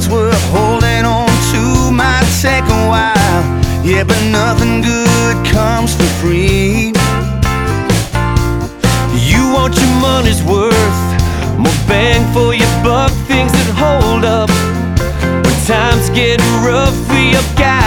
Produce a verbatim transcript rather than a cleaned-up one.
worth holding on to. Might take a while, yeah, but nothing good comes for free. You want your money's worth, more bang for your buck, things that hold up when times get rough. We have got